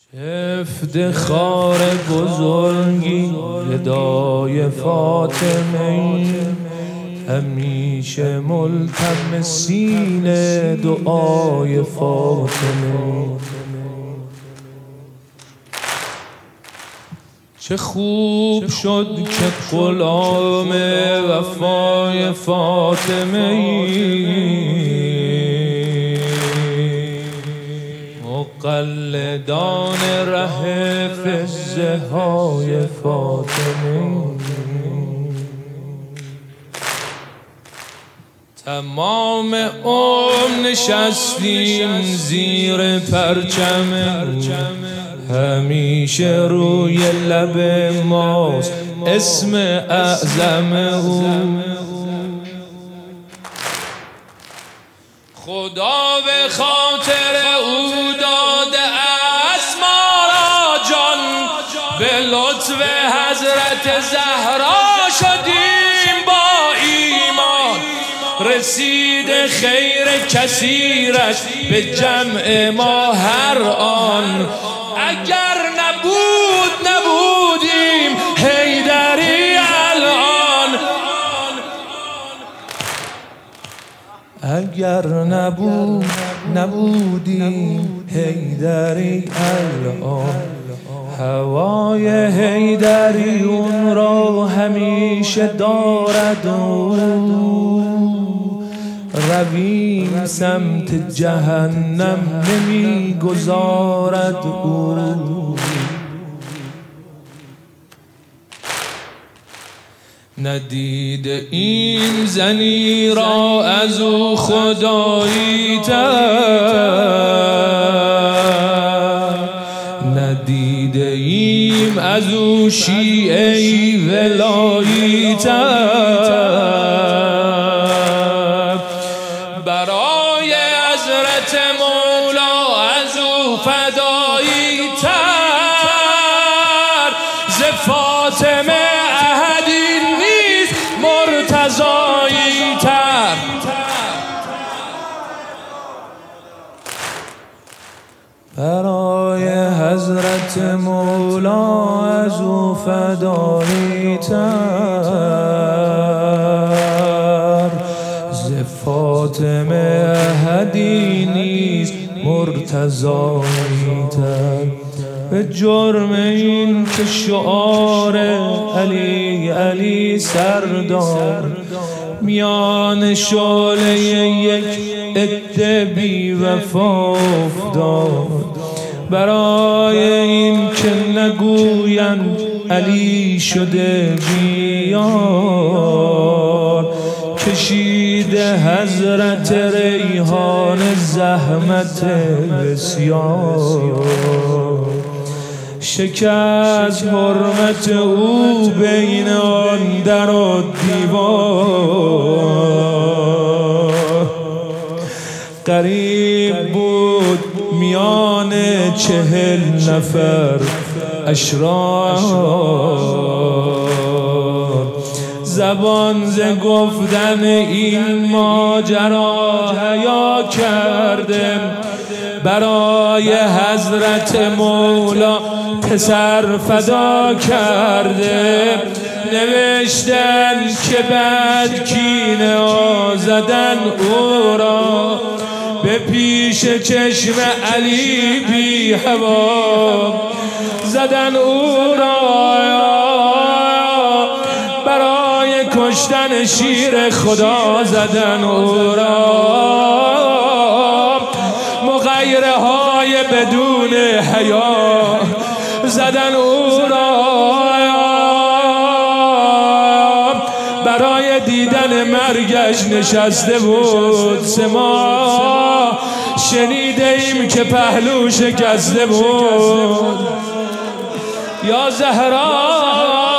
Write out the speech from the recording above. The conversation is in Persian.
افتخار بزرگی ردای فاطمه، همیشه ملتمسین دعای فاطمه. چه خوب شد که غلام وفای فاطمه، مقلدان ره فزه های فاطمه. تمام عمر نشستیم زیر پرچم، همیشه روی لب ماست اسم اعظم او. خدا به خاطر او داده است ما را جان، به لطف حضرت زهرا شدیم با ایمان. رسید خیر کثیرش به جمع ما هر آن، اگر نبودیم حیدری الان. اگر نبودیم حیدری الان. هوای حیدریون را همیشه دارد رویم سمت جهنم نمیگذارد او. ندیده این زنی را از او خدایی تر، ندیده ایم از او شیعه ولایی تر. برای حضرت مولا از او فدایی تر، ز فاطمه احدی نیست مرتضایی تر. برای حضرت مولا از او فدایی تر، ز فاطمه احدی نیست مرتضایی تر. به جرم این که شعار علی علی سردار، میان شعله یک عده بی وفا افتاد. برای این که نگویند علی شده بیار، کشیده حضرت ریحان زحمت بسیار. شکست حرمت او بین آن در و دیوار. قریب بود میان 40 نفر اشرار، زبان ز گفتن این ماجرا حیا کرده. برای حضرت مولا پسر فدا کرده. نوشتن که بعد کینه آزدن او را، به پیش چشم علی بی هوا زدن او را. برای کشتن شیر خدا زدن او را. مغیره های بدون حیا زدن او را. برای دیدن مرگش نشسته بود 3 ماه، شنیده ایم که پهلو شکسته بود. یا زهرا